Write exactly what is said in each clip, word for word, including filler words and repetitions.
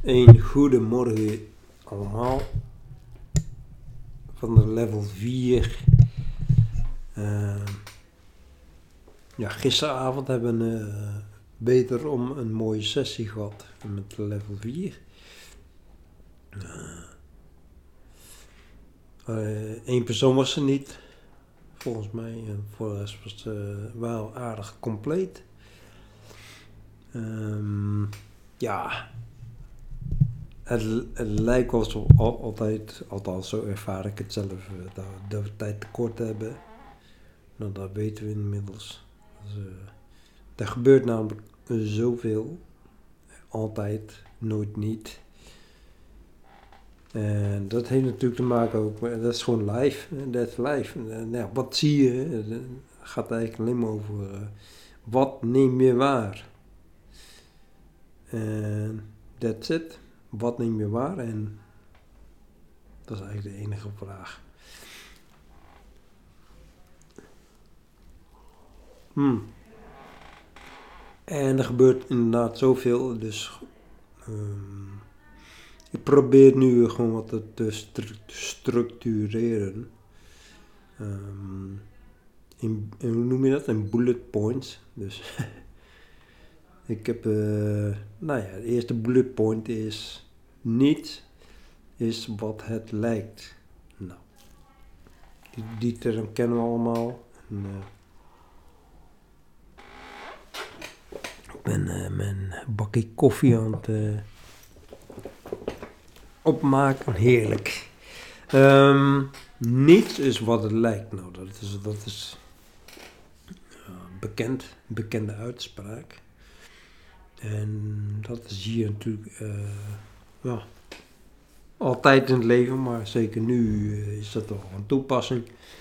Een goedemorgen allemaal van de level vier. Uh, ja, gisteravond hebben we uh, beter om een mooie sessie gehad met level vier. Eén uh, uh, persoon was er niet, volgens mij. En voor de rest was het uh, wel aardig compleet. Um, ja... Het, het lijkt alsof al, altijd, althans zo ervaar ik het zelf, dat, dat we tijd tekort hebben. Nou, dat weten we inmiddels. Dus, uh, er gebeurt namelijk zoveel. Altijd, nooit niet. En dat heeft natuurlijk te maken ook, dat is gewoon live. Dat is live. En, nou, wat zie je? Het gaat eigenlijk alleen maar over, uh, wat neem je waar? En that's it. Wat neem je waar? En dat is eigenlijk de enige vraag. Hmm. En er gebeurt inderdaad zoveel, dus um, ik probeer nu gewoon wat te, te stru- structureren. Um, in, in, hoe noem je dat? In bullet points. Dus ik heb, uh, nou ja, de eerste bullet point is: niets is wat het lijkt. Nou, die, die term kennen we allemaal. En, uh, ik ben uh, mijn bakje koffie aan het uh, opmaken. Heerlijk. Um, niets is wat het lijkt. Nou, dat is, dat is uh, bekend, bekende uitspraak. En dat zie je natuurlijk uh, ja, altijd in het leven, maar zeker nu uh, is dat toch een toepassing.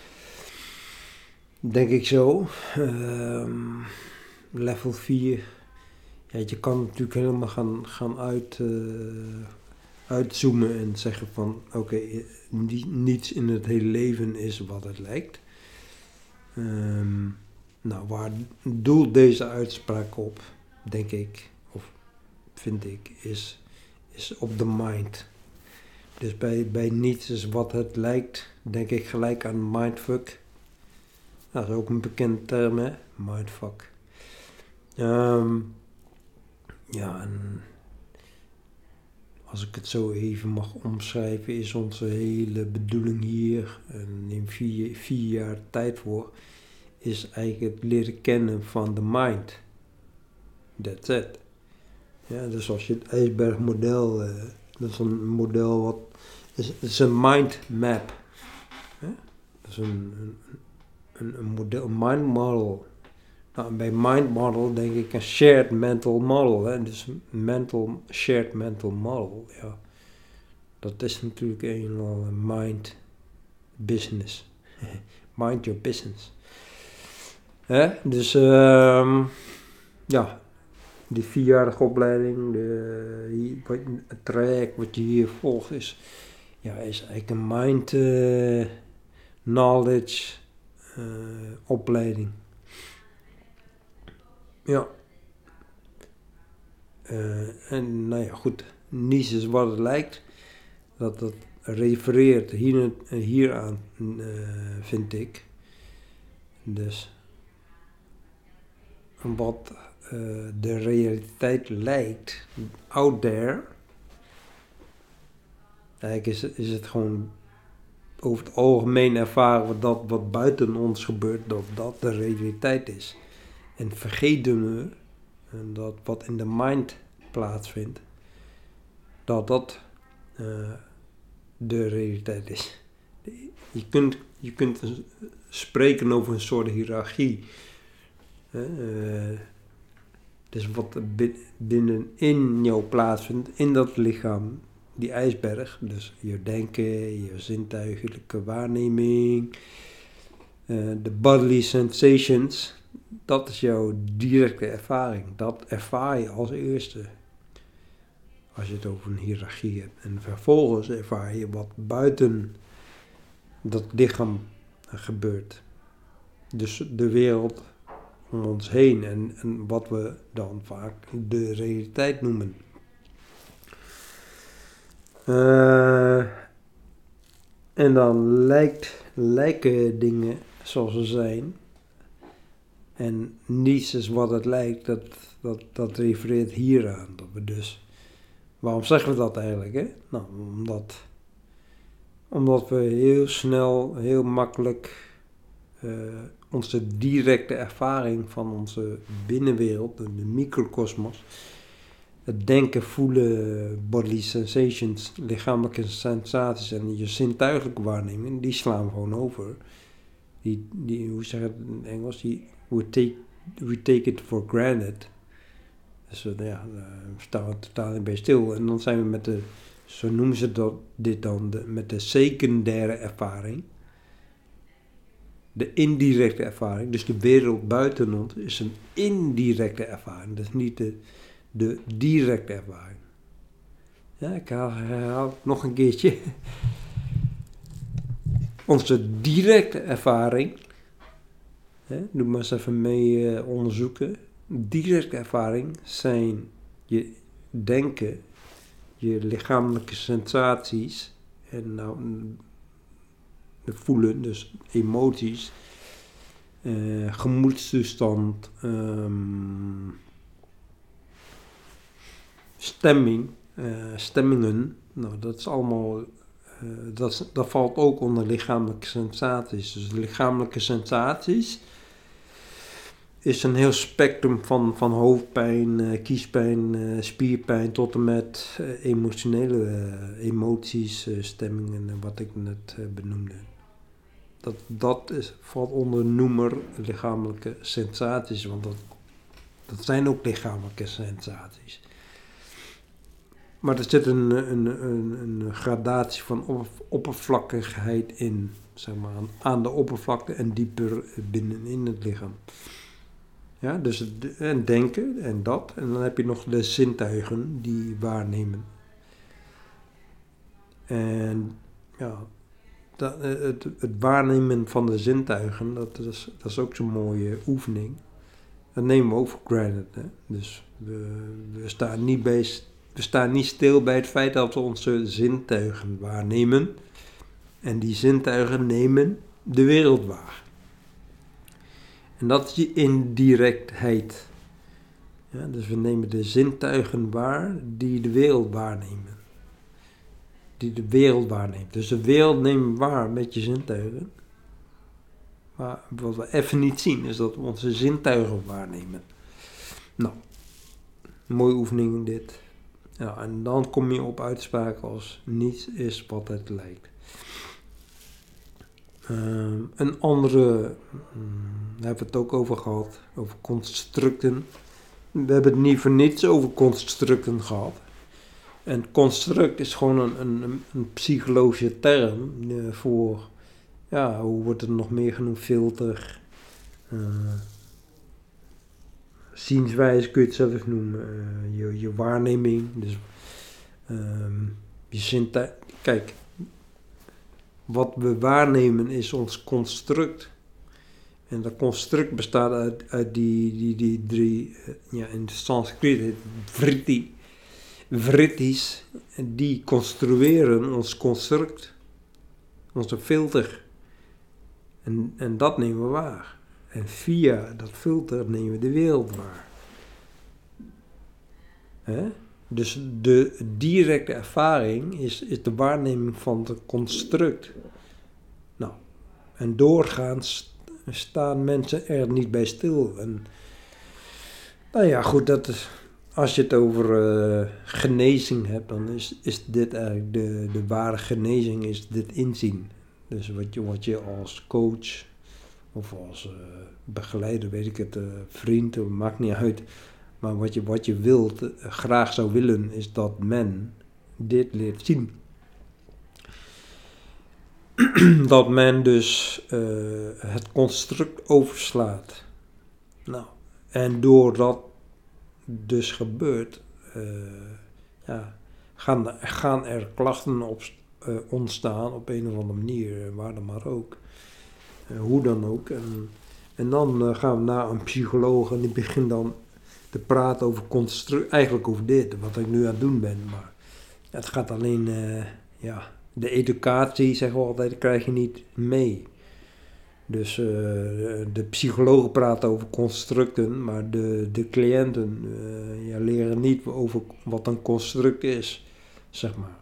Denk ik zo. Um, level vier. Ja, je kan natuurlijk helemaal gaan, gaan uit, uh, uitzoomen en zeggen van oké, okay, niets in het hele leven is wat het lijkt. Um, nou, waar doelt deze uitspraak op, denk ik, of vind ik, is, is op de mind. Dus bij, bij niets is wat het lijkt, denk ik gelijk aan mindfuck. Dat is ook een bekend term, hè? Mindfuck. Um, ja, en als ik het zo even mag omschrijven, is onze hele bedoeling hier, en in vier, vier jaar tijd voor, is eigenlijk het leren kennen van de mind. That's it. Ja, dus als je het ijsbergmodel, uh, dat is een model wat, is, is een mind map. Hè? Dat is een, een, een model, een mind model. Nou, bij mind model denk ik een shared mental model. Hè? Dus mental, shared mental model, ja. Dat is natuurlijk eenmaal een mind business. Mind your business. Hè? Dus, um, ja, die vierjarige opleiding, de, het traject wat je hier volgt, is, ja, is eigenlijk een mind uh, knowledge uh, opleiding. Ja. Uh, en nou ja, goed, niets is wat het lijkt. Dat dat refereert hier, hieraan, uh, vind ik. Dus wat uh, de realiteit lijkt, out there, eigenlijk is, is het gewoon over het algemeen ervaren we dat wat buiten ons gebeurt, dat dat de realiteit is. En vergeten we dat wat in de mind plaatsvindt, dat dat uh, de realiteit is. Je kunt, je kunt spreken over een soort hiërarchie. Uh, dus wat binnenin jou plaatsvindt, in dat lichaam, die ijsberg, dus je denken, je zintuigelijke waarneming, uh, de bodily sensations, dat is jouw directe ervaring. Dat ervaar je als eerste als je het over een hiërarchie hebt. En vervolgens ervaar je wat buiten dat lichaam gebeurt. Dus de wereld om ons heen en, en wat we dan vaak de realiteit noemen. Uh, en dan lijkt, lijken dingen zoals ze zijn. En niets is wat het lijkt, dat, dat, dat refereert hieraan. Dat we dus, waarom zeggen we dat eigenlijk? Hè? Nou, omdat, omdat we heel snel, heel makkelijk uh, onze directe ervaring van onze binnenwereld, de, de microcosmos, het denken, voelen, bodily sensations, lichamelijke sensaties en je zintuigelijke waarneming, die slaan we gewoon over. Die, die, hoe zeg je het in het Engels? Die, we, take, we take it for granted. Dus uh, ja, uh, we staan er totaal niet bij stil. En dan zijn we met de, zo noemen ze dat, dit dan, de, met de secundaire ervaring. De indirecte ervaring, dus de wereld buiten ons, is een indirecte ervaring. Dat is niet de, de directe ervaring. Ja, ik herhaal, herhaal het nog een keertje. Onze directe ervaring, hè, doe maar eens even mee uh, onderzoeken. Directe ervaring zijn je denken, je lichamelijke sensaties en nou, de voelen, dus emoties, uh, gemoedstoestand, um, stemming, uh, stemmingen. Nou, dat is allemaal. Uh, dat, is, dat valt ook onder lichamelijke sensaties. Dus lichamelijke sensaties is een heel spectrum van, van hoofdpijn, uh, kiespijn, uh, spierpijn tot en met uh, emotionele uh, emoties, uh, stemmingen en wat ik net uh, benoemde. Dat, dat is, valt onder noemer lichamelijke sensaties, want dat, dat zijn ook lichamelijke sensaties. Maar er zit een, een, een, een gradatie van oppervlakkigheid in, zeg maar, aan, aan de oppervlakte en dieper binnenin het lichaam. Ja, dus het, en denken en dat. En dan heb je nog de zintuigen die waarnemen. En ja, dat, het, het waarnemen van de zintuigen, dat is, dat is ook zo'n mooie oefening. Dat nemen we ook voor granted. Hè? Dus we, we staan niet bij... We staan niet stil bij het feit dat we onze zintuigen waarnemen. En die zintuigen nemen de wereld waar. En dat is je indirectheid. Ja, dus we nemen de zintuigen waar die de wereld waarnemen. Die de wereld waarneemt. Dus de wereld nemen waar met je zintuigen. Maar wat we even niet zien is dat we onze zintuigen waarnemen. Nou, mooie oefening dit. Ja, en dan kom je op uitspraken als niets is wat het lijkt. Uh, een andere, um, daar hebben we het ook over gehad, over constructen. We hebben het niet voor niets over constructen gehad. En construct is gewoon een, een, een psychologische term uh, voor, ja, hoe wordt het nog meer genoemd, filter, uh, zienswijze kun je het zelf noemen, uh, je, je waarneming, dus um, je zintuig. Kijk, wat we waarnemen is ons construct. En dat construct bestaat uit, uit die, die, die drie, uh, ja, in het Sanskriet, vritti, vrittis, die construeren ons construct, onze filter. En, en dat nemen we waar. En via dat filter nemen we de wereld waar. Hè? Dus de directe ervaring is, is de waarneming van het construct. Nou, en doorgaans staan mensen er niet bij stil. En, nou ja, goed, dat is, als je het over uh, genezing hebt, dan is, is dit eigenlijk de, de ware genezing, is dit inzien. Dus wat je, wat je als coach of als uh, begeleider, weet ik het, uh, vriend, het maakt niet uit. Maar wat je, wat je wilt, uh, graag zou willen, is dat men dit leert zien. Dat men dus uh, het construct overslaat. Nou, en doordat dus gebeurt, uh, ja, gaan, gaan er klachten op, uh, ontstaan op een of andere manier, waar dan maar ook. Uh, hoe dan ook. En, en dan uh, gaan we naar een psycholoog en die begint dan te praten over construct, eigenlijk over dit, wat ik nu aan het doen ben. Maar Het gaat alleen, uh, ja, de educatie, zeggen we altijd, krijg je niet mee. Dus uh, de psychologen praten over constructen, maar de, de cliënten uh, ja, leren niet over wat een construct is, zeg maar.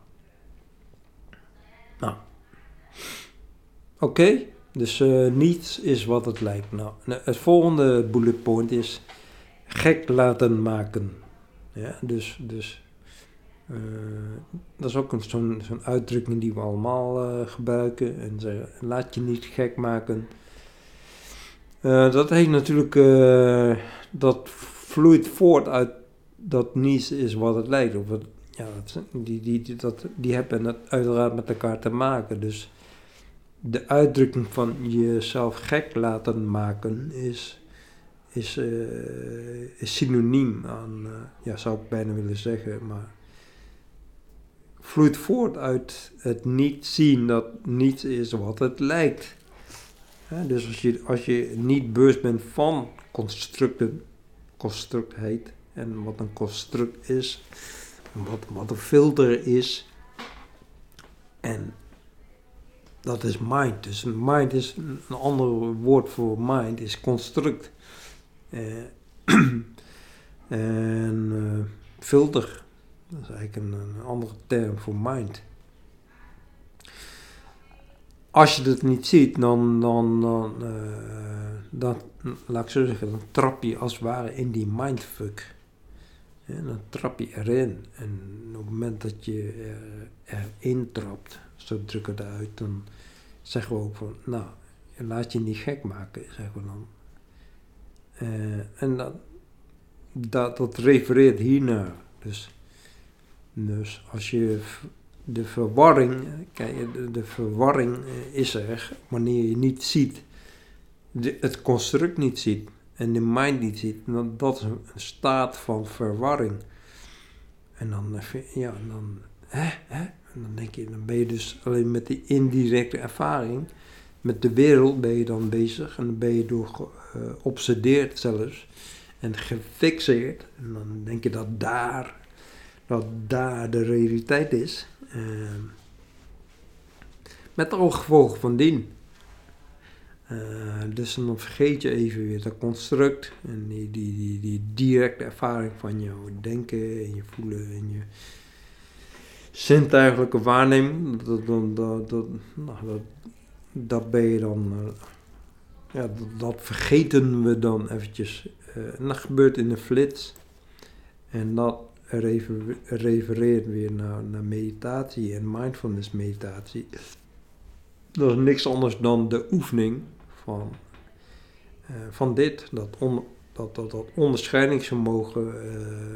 Nou, oké, okay. Dus uh, niets is wat het lijkt. Nou, het volgende bullet point is gek laten maken. Ja, dus, dus uh, dat is ook een, zo'n, zo'n uitdrukking die we allemaal uh, gebruiken. En zeggen, laat je niet gek maken. Uh, dat heeft natuurlijk, uh, dat vloeit voort uit dat niets is wat het lijkt. Of het, ja, dat, die, die, die, dat, die hebben het uiteraard met elkaar te maken. Dus de uitdrukking van jezelf gek laten maken is, is, uh, is synoniem aan, uh, ja, zou ik bijna willen zeggen, maar vloeit voort uit het niet zien dat niets is wat het lijkt. Ja, dus als je, als je niet bewust bent van constructen, construct heet, en wat een construct is, wat, wat een filter is, en dat is mind. Dus mind is een, een ander woord voor mind, is construct. Uh, en uh, filter, dat is eigenlijk een, een andere term voor mind. Als je dat niet ziet, dan, dan, dan, uh, dan, laat ik zo zeggen, dan trap je als het ware in die mindfuck. Ja, dan trap je erin. En op het moment dat je er, erin trapt, zo drukken we het uit, dan zeggen we ook van, nou, laat je niet gek maken, zeggen we dan. Uh, en dat, dat, dat refereert hiernaar. Dus, dus als je de verwarring, kijk, de, de verwarring is er wanneer je niet ziet, de, het construct niet ziet en de mind niet ziet, dan dat is een, een staat van verwarring. En dan, ja, dan, hè, hè? En dan denk je, dan ben je dus alleen met die indirecte ervaring, met de wereld ben je dan bezig en dan ben je door geobsedeerd zelfs en gefixeerd. En dan denk je dat daar, dat daar de realiteit is. Uh, met alle gevolgen van dien. Uh, dus dan vergeet je even weer dat construct en die, die, die, die directe ervaring van jouw denken en je voelen en je zintuigelijke waarneming. Dat, dat, dat, dat, nou, dat, dat ben je dan, uh, ja, dat, dat vergeten we dan eventjes. Uh, en dat gebeurt in een flits. En dat refer, refereert weer naar, naar meditatie en mindfulness meditatie. Dat is niks anders dan de oefening van, uh, van dit, dat, on, dat, dat, dat onderscheidingsvermogen uh,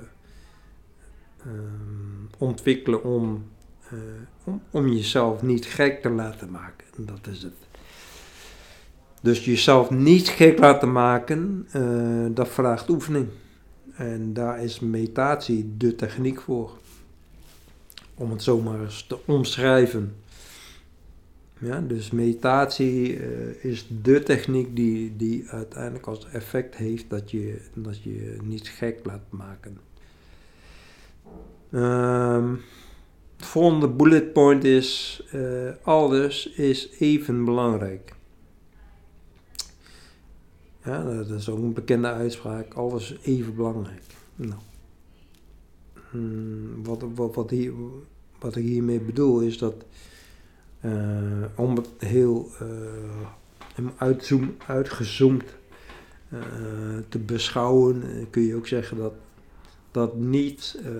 um, ontwikkelen om, uh, om, om jezelf niet gek te laten maken. En dat is het. Dus jezelf niet gek laten maken, uh, dat vraagt oefening. En daar is meditatie de techniek voor. Om het zomaar eens te omschrijven. Ja, dus meditatie uh, is de techniek die, die uiteindelijk als effect heeft dat je, dat je niet gek laat maken. Um, het volgende bullet point is, uh, alles is even belangrijk. Ja, dat is ook een bekende uitspraak, alles is even belangrijk. Nou, um, wat, wat, wat, hier, wat ik hiermee bedoel is dat Uh, om het heel uh, uitzoom, uitgezoomd uh, te beschouwen, uh, kun je ook zeggen dat dat niet uh,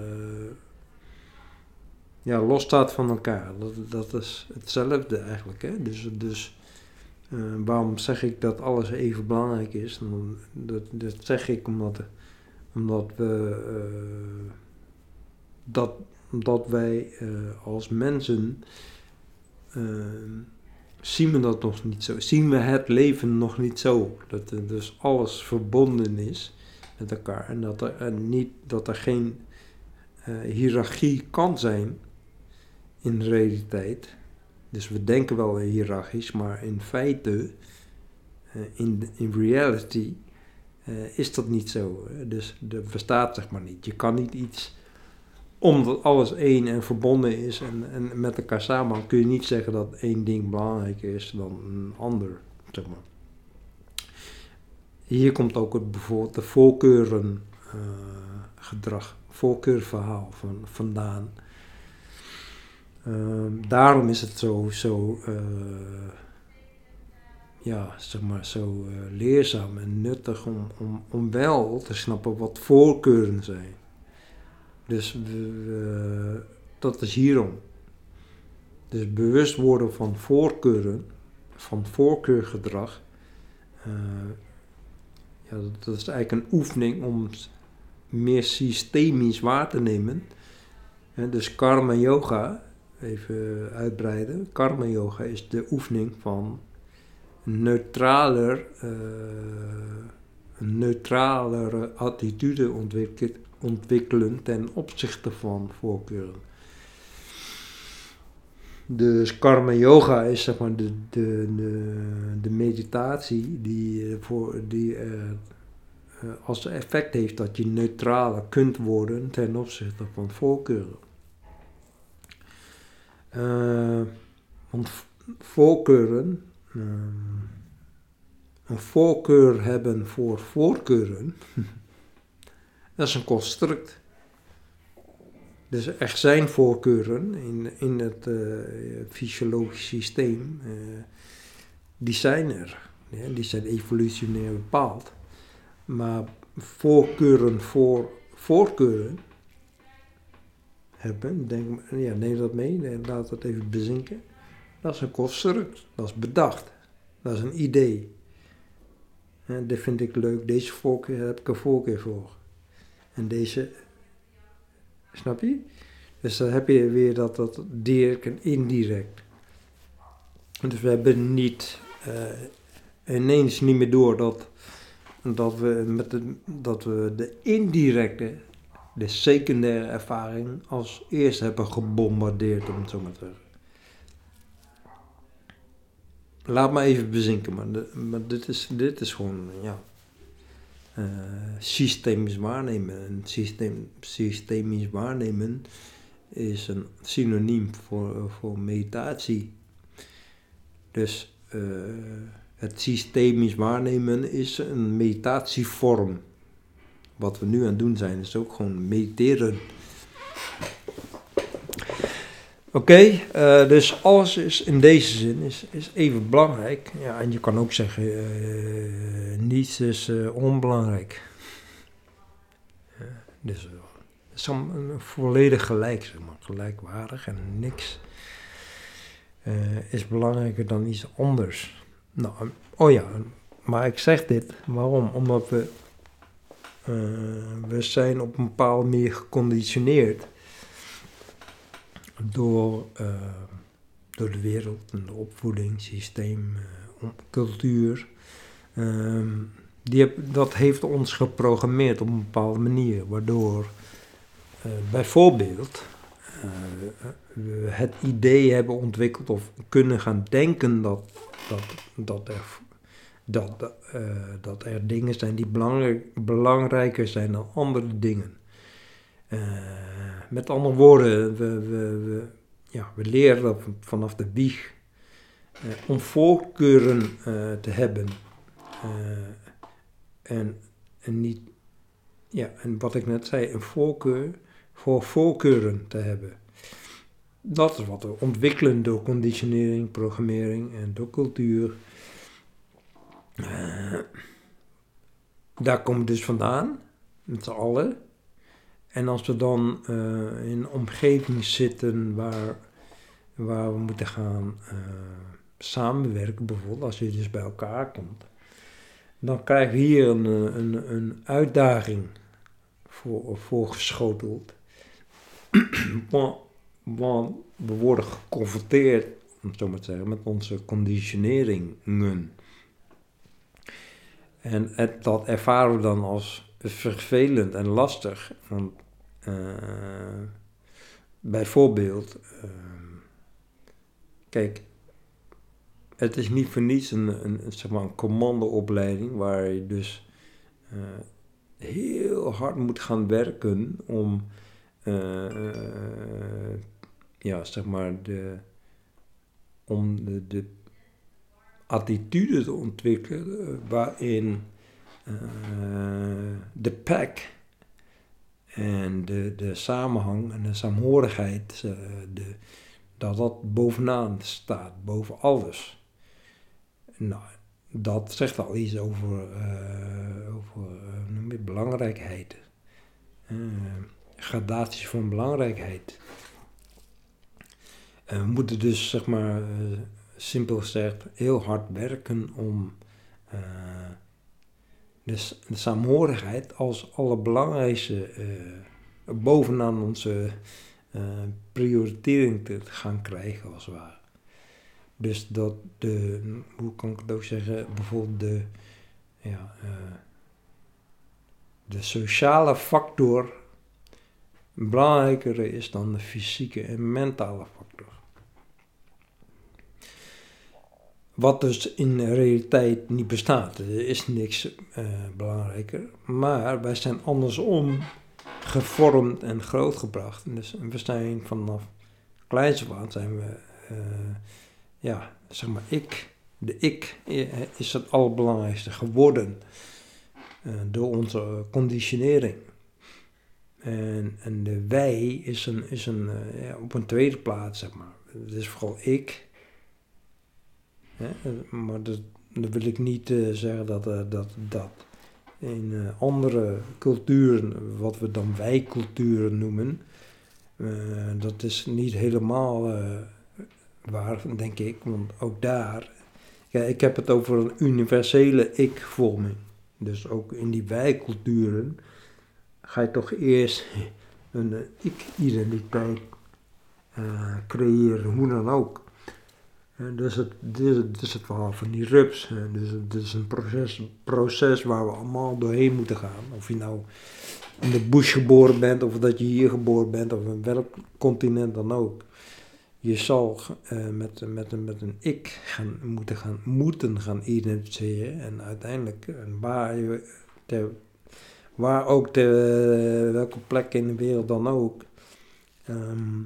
ja, los staat van elkaar. Dat, dat is hetzelfde eigenlijk. Hè? Dus, dus uh, waarom zeg ik dat alles even belangrijk is? Dat, dat zeg ik omdat, omdat we uh, dat, omdat wij uh, als mensen Uh, zien we dat nog niet zo. Zien we het leven nog niet zo. Dat er dus alles verbonden is met elkaar. En dat er, en niet, dat er geen uh, hiërarchie kan zijn in de realiteit. Dus we denken wel hiërarchisch, maar in feite, uh, in, in reality, uh, is dat niet zo. Dus er bestaat zeg maar niet. Je kan niet iets omdat alles één en verbonden is en, en met elkaar samen, kun je niet zeggen dat één ding belangrijker is dan een ander, zeg maar. Hier komt ook het, bijvoorbeeld de voorkeuren uh, gedrag, voorkeurverhaal van, vandaan. Uh, daarom is het zo, zo uh, ja, zeg maar, zo uh, leerzaam en nuttig om, om, om wel te snappen wat voorkeuren zijn. Dus we, we, dat is hierom. Dus bewust worden van voorkeuren, van voorkeurgedrag, uh, ja, dat is eigenlijk een oefening om meer systemisch waar te nemen. En dus karma yoga, even uitbreiden. Karma yoga is de oefening van een neutraler, uh, een neutralere attitude ontwikkelen, ontwikkelen ten opzichte van voorkeuren. Dus karma yoga is zeg maar de, de, de, de meditatie die, voor, die uh, uh, als effect heeft dat je neutraler kunt worden ten opzichte van voorkeuren. Uh, want voorkeuren, uh, een voorkeur hebben voor voorkeuren, dat is een construct. Dus er zijn voorkeuren in, in het uh, fysiologisch systeem, uh, die zijn er. Ja, die zijn evolutionair bepaald. Maar voorkeuren voor voorkeuren hebben, denk, ja, neem dat mee, laat dat even bezinken. Dat is een construct, dat is bedacht, dat is een idee. En dit vind ik leuk, deze voorkeur heb ik een voorkeur voor. En deze, snap je? Dus dan heb je weer dat, dat direct en indirect. Dus we hebben niet uh, ineens niet meer door dat, dat, we met de, dat we de indirecte, de secundaire ervaring als eerst hebben gebombardeerd, om het zo maar te zeggen. Laat maar even bezinken, maar, de, maar dit, is, dit is gewoon, ja, uh, systemisch waarnemen. En systeem, systemisch waarnemen is een synoniem voor, voor meditatie. Dus uh, het systemisch waarnemen is een meditatievorm. Wat we nu aan het doen zijn, is ook gewoon mediteren. Oké, okay, uh, dus alles is in deze zin is, is even belangrijk. Ja, en je kan ook zeggen, uh, niets is uh, onbelangrijk. Uh, dus uh, het is een, een volledig gelijk, zeg maar, gelijkwaardig en niks uh, is belangrijker dan iets anders. Nou, oh ja, maar ik zeg dit, waarom? Omdat we, uh, we zijn op een bepaalde manier geconditioneerd. Door, uh, door de wereld en de opvoeding, systeem, uh, cultuur. Uh, die heb, dat heeft ons geprogrammeerd op een bepaalde manier. Waardoor uh, bijvoorbeeld uh, we het idee hebben ontwikkeld of kunnen gaan denken dat, dat, dat, er, dat, uh, dat er dingen zijn die belangrijk, belangrijker zijn dan andere dingen. Uh, met andere woorden, we, we, we, ja, we leren vanaf de wieg uh, om voorkeuren uh, te hebben. Uh, en, en, niet, ja, en wat ik net zei, een voorkeur voor voorkeuren te hebben. Dat is wat we ontwikkelen door conditionering, programmering en door cultuur. Uh, daar komen we dus vandaan, met z'n allen. En als we dan uh, in een omgeving zitten waar, waar we moeten gaan uh, samenwerken, bijvoorbeeld als je dus bij elkaar komt, dan krijgen we hier een, een, een uitdaging voor, voorgeschoteld. want, want we worden geconfronteerd, om het zo maar te zeggen, met onze conditioneringen. En het, dat ervaren we dan als vervelend en lastig. Want uh, bijvoorbeeld, uh, kijk, het is niet voor niets een, een, zeg maar een commandoopleiding waar je dus uh, heel hard moet gaan werken om uh, uh, ja, zeg maar, de, om de, de attitude te ontwikkelen waarin uh, de pack en de, de samenhang en de saamhorigheid, uh, de, dat dat bovenaan staat, boven alles. Nou, dat zegt al iets over, uh, over uh, noem je, belangrijkheid. Uh, gradaties van belangrijkheid. Uh, we moeten dus, zeg maar, uh, simpel gezegd, heel hard werken om uh, de, de saamhorigheid als allerbelangrijkste uh, bovenaan onze uh, prioritering te gaan krijgen, als het ware. Dus dat de, hoe kan ik het ook zeggen, bijvoorbeeld de, ja, uh, de sociale factor belangrijker is dan de fysieke en mentale factor. Wat dus in de realiteit niet bestaat. Er is niks uh, belangrijker. Maar wij zijn andersom gevormd en grootgebracht. Dus we zijn vanaf kleins af aan zijn we, uh, ja, zeg maar ik. De ik is het allerbelangrijkste geworden. Uh, door onze conditionering. En, en de wij is, een, is een, uh, ja, op een tweede plaats, zeg maar. Het is vooral ik. Hè? Maar dat, dat wil ik niet uh, zeggen dat, uh, dat, dat in uh, andere culturen, wat we dan wij-culturen noemen, uh, dat is niet helemaal uh, waar, denk ik. Want ook daar, ja, ik heb het over een universele ik-vorming. Dus ook in die wij-culturen ga je toch eerst een uh, ik-identiteit uh, creëren, hoe dan ook. En dus het, dit, dit is het verhaal van die rups. En dus het is een proces, proces waar we allemaal doorheen moeten gaan. Of je nou in de bush geboren bent, of dat je hier geboren bent, of in welk continent dan ook. Je zal uh, met, met, met een ik gaan, moeten, gaan, moeten gaan identificeren. En uiteindelijk, en waar, je, ter, waar ook ter uh, welke plek in de wereld dan ook, Um,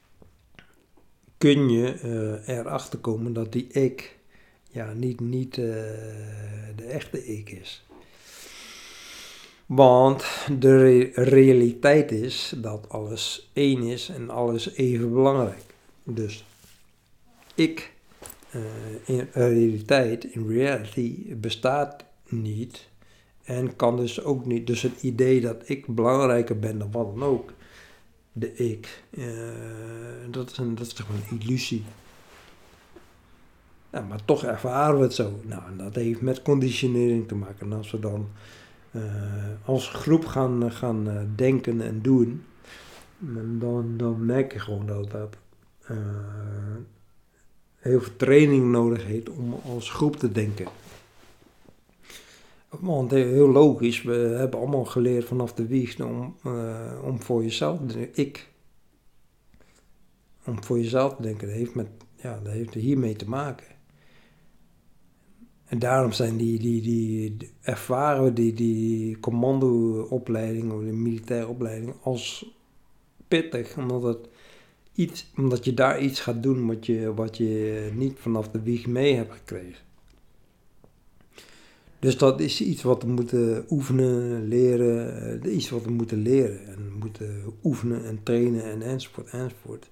kun je uh, erachter komen dat die ik ja, niet, niet uh, de echte ik is. Want de re- realiteit is dat alles één is en alles even belangrijk. Dus ik uh, in realiteit, in reality, bestaat niet en kan dus ook niet. Dus het idee dat ik belangrijker ben dan wat dan ook, de ik, uh, dat is, een, dat is toch een illusie. Ja, maar toch ervaren we het zo. Nou, en dat heeft met conditionering te maken. En als we dan uh, als groep gaan, gaan uh, denken en doen, dan, dan merk je gewoon dat dat uh, heel veel training nodig heeft om als groep te denken. Want heel logisch, we hebben allemaal geleerd vanaf de wieg om, uh, om voor jezelf te denken. Ik. Om voor jezelf te denken, dat heeft, met, ja, dat heeft hiermee te maken. En daarom zijn die, die, die, die ervaren we die, die commando-opleiding of de militaire opleiding als pittig, omdat, het iets, omdat je daar iets gaat doen wat je, wat je niet vanaf de wieg mee hebt gekregen. Dus dat is iets wat we moeten oefenen, leren, iets wat we moeten leren en moeten oefenen en trainen en enzovoort enzovoort.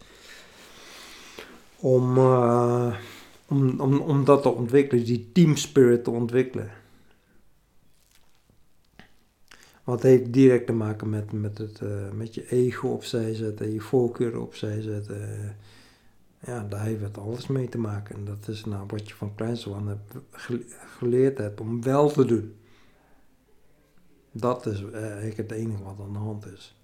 Om, uh, om, om, om dat te ontwikkelen, die team spirit te ontwikkelen. Wat heeft direct te maken met, met, het, uh, met je ego opzij zetten, je voorkeuren opzij zetten. Uh, ja, daar heeft het alles mee te maken. En dat is nou wat je van kleins af aan hebt geleerd hebt om wel te doen. Dat is eigenlijk het enige wat aan de hand is.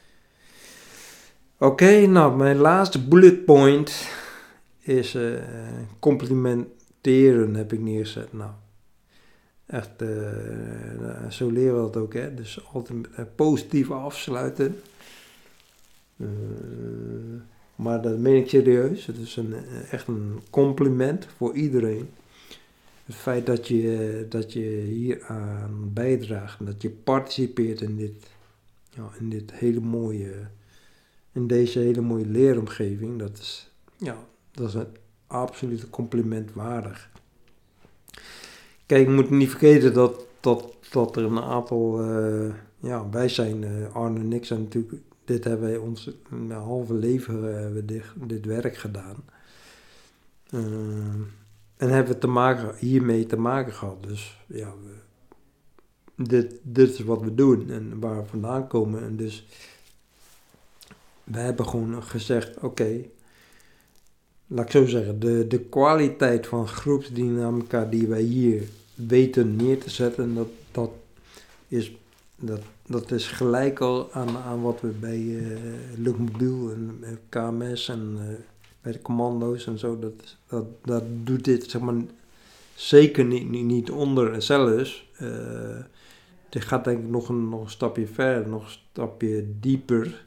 Oké, okay, nou mijn laatste bullet point is uh, complimenteren heb ik neergezet. Nou, echt, uh, zo leren we dat ook, hè. Dus altijd uh, positief afsluiten. Uh, maar dat meen ik serieus. Het is een, echt een compliment voor iedereen. Het feit dat je, dat je hier aan bijdraagt. Dat je participeert in dit, ja, in dit hele mooie in deze hele mooie leeromgeving, dat is, ja, dat is een absolute compliment waardig. Kijk, je moet niet vergeten dat, dat, dat er een aantal, uh, ja, wij zijn, uh, Arne en ik zijn natuurlijk, dit hebben wij ons een halve leven uh, hebben we dit, dit werk gedaan. Uh, en hebben we te maken, hiermee te maken gehad. Dus ja, we, dit, dit is wat we doen en waar we vandaan komen. En dus we hebben gewoon gezegd, oké, okay, laat ik zo zeggen, de, de kwaliteit van groepsdynamica die wij hier weten neer te zetten, dat, dat, is, dat, dat is gelijk al aan, aan wat we bij uh, Luchtmobiel en uh, K M S en uh, bij de commando's en zo, dat, dat, dat doet dit zeg maar zeker niet, niet, niet onder. En zelfs, uh, dit gaat denk ik nog een, nog een stapje verder, nog een stapje dieper.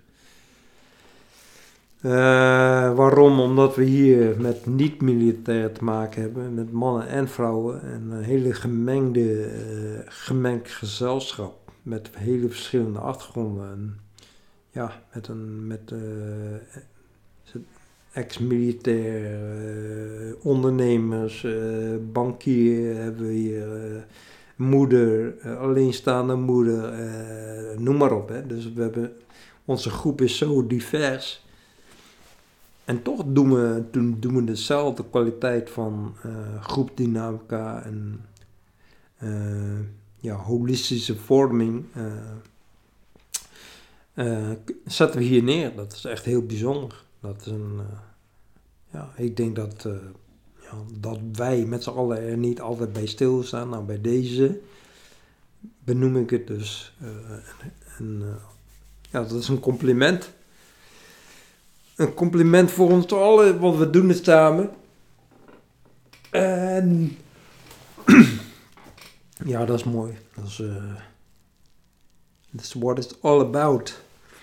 Uh, waarom? Omdat we hier met niet-militairen te maken hebben, met mannen en vrouwen en een hele gemengde, uh, gemengd gezelschap met hele verschillende achtergronden. En ja, met een met uh, ex-militair, uh, ondernemers, uh, bankier hebben we hier, uh, moeder, uh, alleenstaande moeder, uh, noem maar op. Hè. Dus we hebben, onze groep is zo divers. En toch doen we, doen we dezelfde kwaliteit van uh, groepdynamica en uh, ja, holistische vorming uh, uh, zetten we hier neer. Dat is echt heel bijzonder. Dat is een, uh, ja, ik denk dat, uh, ja, dat wij met z'n allen er niet altijd bij stilstaan. Nou, bij deze benoem ik het dus. Uh, en, en, uh, ja, dat is een compliment. Een compliment voor ons allen, want we doen het samen. En ja, dat is mooi. Dat is, uh, that's what it's all about.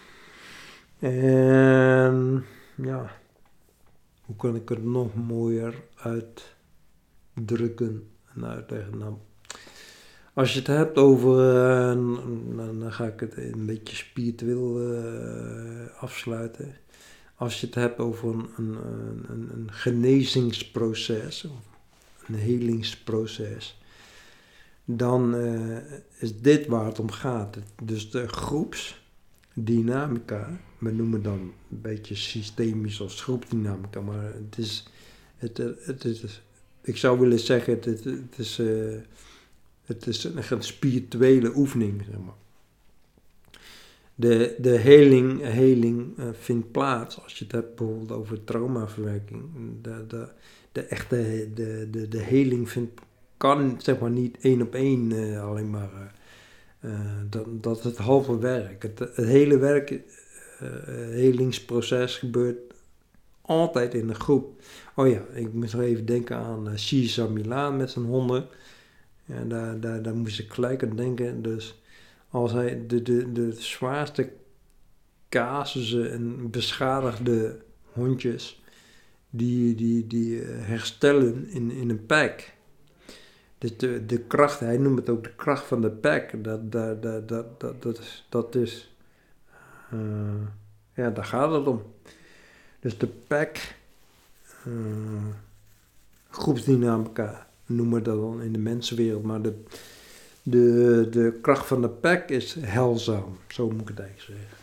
En ja, hoe kan ik het nog mooier uitdrukken en uitleggen? Nou, als je het hebt over, uh, dan ga ik het een beetje spiritueel uh, afsluiten. Als je het hebt over een, een, een, een genezingsproces, een helingsproces, dan uh, is dit waar het om gaat. Dus de groepsdynamica, we noemen dan een beetje systemisch als groepsdynamica, maar het is, het, het is, ik zou willen zeggen, het, het, het is, uh, het is een, een spirituele oefening, zeg maar. De, de heling, heling uh, vindt plaats als je het hebt bijvoorbeeld over traumaverwerking. De, de, de echte de, de, de heling vindt, kan zeg maar niet één op één uh, alleen maar. Uh, uh, dat, dat het halve werk. Het, het hele werk, uh, helingsproces gebeurt altijd in een groep. Oh ja, ik moet nog even denken aan uh, Cesar Millan met zijn honden. Ja, daar, daar, daar moest ik gelijk aan denken. Dus als hij de, de, de zwaarste casussen en beschadigde hondjes, die, die, die herstellen in, in een pack. Dus de, de kracht, hij noemt het ook de kracht van de pack, dat, dat, dat, dat, dat, dat is, dat is uh, ja, daar gaat het om. Dus de pack, uh, groepsdynamica, noemen we dat dan in de mensenwereld, maar de De, de kracht van de pack is heilzaam, zo moet ik het eigenlijk zeggen.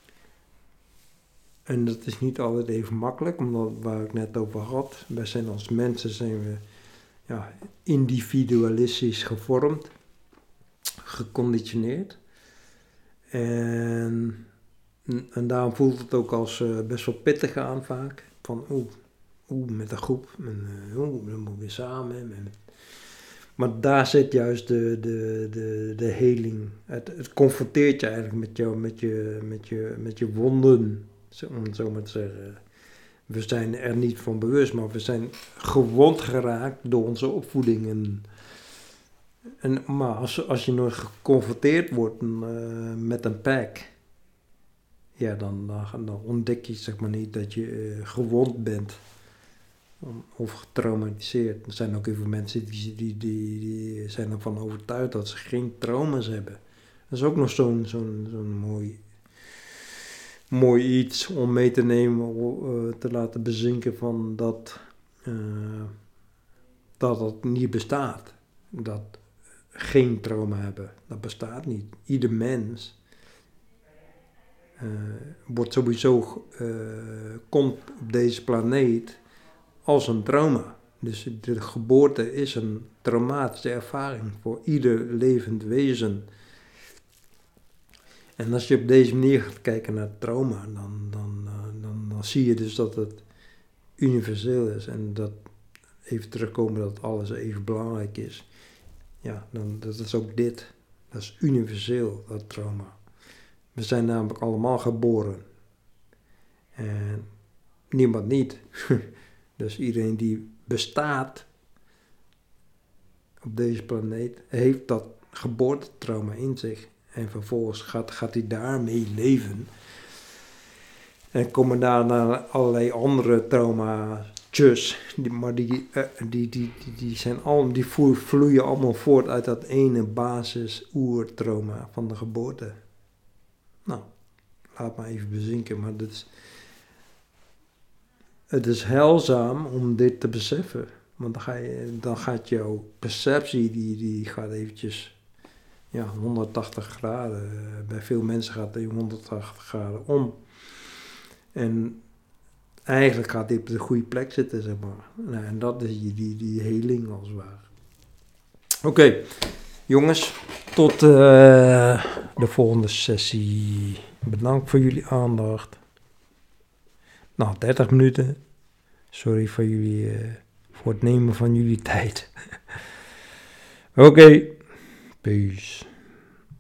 En dat is niet altijd even makkelijk, omdat waar ik net over had, wij zijn als mensen zijn we ja, individualistisch gevormd, geconditioneerd. En, en daarom voelt het ook als uh, best wel pittig aan vaak. Van oeh, oeh met een groep, en, uh, oeh, dan moeten we weer samen. En, maar daar zit juist de, de, de, de heling. Het, het confronteert je eigenlijk met, jou, met, je, met, je, met je wonden, om het zo maar te zeggen. We zijn er niet van bewust, maar we zijn gewond geraakt door onze opvoeding. En, en, maar als, als je nog geconfronteerd wordt uh, met een pack, ja, dan, dan, dan ontdek je zeg maar niet dat je uh, gewond bent. Of getraumatiseerd. Er zijn ook heel veel mensen die, die, die, die zijn ervan overtuigd dat ze geen trauma's hebben. Dat is ook nog zo'n, zo'n, zo'n mooi mooi iets om mee te nemen, uh, te laten bezinken van dat, uh, dat het niet bestaat. Dat geen trauma hebben, dat bestaat niet. Ieder mens uh, wordt sowieso, uh, komt op deze planeet als een trauma. Dus de geboorte is een traumatische ervaring voor ieder levend wezen. En als je op deze manier gaat kijken naar trauma, dan, dan, uh, dan, dan zie je dus dat het universeel is. En dat even terugkomen dat alles even belangrijk is. Ja, dan, dat is ook dit. Dat is universeel, dat trauma. We zijn namelijk allemaal geboren. En niemand niet. Dus iedereen die bestaat op deze planeet, heeft dat geboortetrauma in zich. En vervolgens gaat, gaat hij daarmee leven. En komen daarna allerlei andere trauma's, die, maar die, uh, die, die, die, die, zijn al, die vloeien allemaal voort uit dat ene basis-oertrauma van de geboorte. Nou, laat maar even bezinken, maar dit is, het is heilzaam om dit te beseffen. Want dan, ga je, dan gaat jouw perceptie, die, die gaat eventjes ja, honderdtachtig graden. Bij veel mensen gaat die honderdtachtig graden om. En eigenlijk gaat die op de goede plek zitten, zeg maar. Nou, en dat is die, die, die heling als het ware. Oké, okay, jongens, tot uh, de volgende sessie. Bedankt voor jullie aandacht. Nou, dertig minuten. Sorry voor jullie, uh, voor het nemen van jullie tijd. Oké, okay. Peace.